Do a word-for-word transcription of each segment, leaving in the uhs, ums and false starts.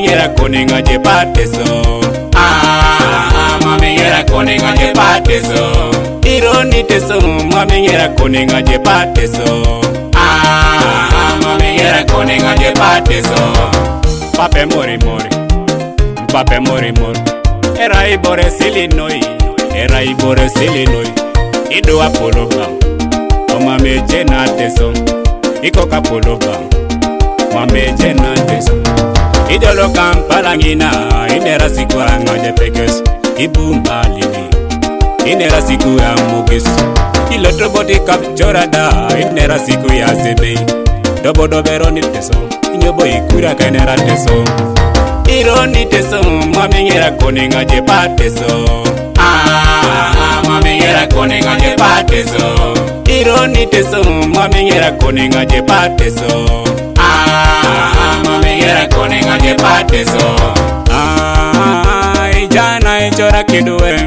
ngera koninga je pateso. Ah, mami ngera koninga je pateso. Ironi teso, mami ngera koninga je pateso. Ah, mami ngera koninga je pateso. Pape mori mori, pape mori mori. Era ibore silinoi, era ibore silinoi. Ido apolo bang, o mami jena teso. Iko kapolo bang, mami jena teso. Idolo Kampala ngina, inera siku angoje pekes. Ibumba lini, inera siku ya mugis. Iloto body capture da, inera siku ya sebe. Dobo dobero ni teso, inyobo ikura kanera teso. Ironi teso, mami ngera koninga je pateso. Ah, mami ngera koninga je pateso. Ironi teso, mami ngera koninga je pateso. Ah, mami ngera koninga je pateso. Ah, ijana ichora kiduwe.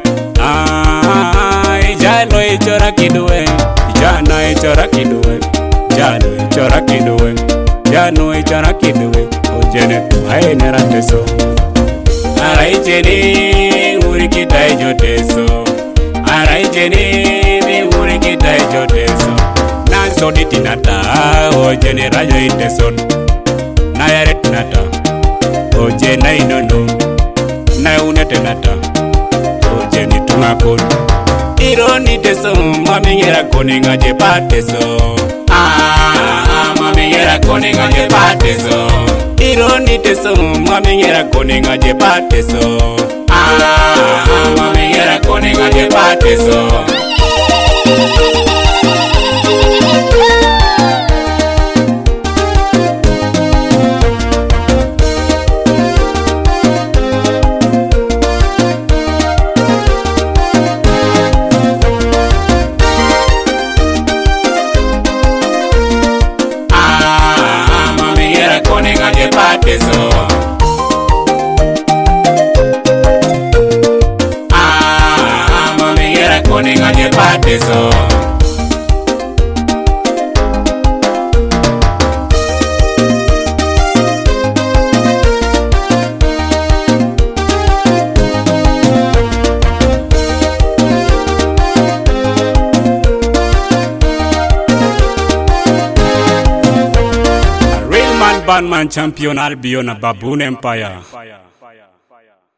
Ah, ijalo ichora kiduwe. Ijana ichora kiduwe. Jalo ichora kiduwe. Jano ichora kiduwe. Ojene tu haenera teso. Ara ijene uri kita ijo teso. Ara ijene uri kita ijo teso. So di tinata, o jene rajo iteson. Na yare tinata, o jena inono. Na unete nata, o jeni tungapon. Ironi teso, mami ngera koninga je pateso. Ah, mami ngera koninga je pateso. Ironi teso, mami ngera koninga je pateso. Ah, mami ngera koninga je pateso. Koninga je pateso. Ah, mami ngera koninga je pateso. Bandman champion Albion Baboon Empire.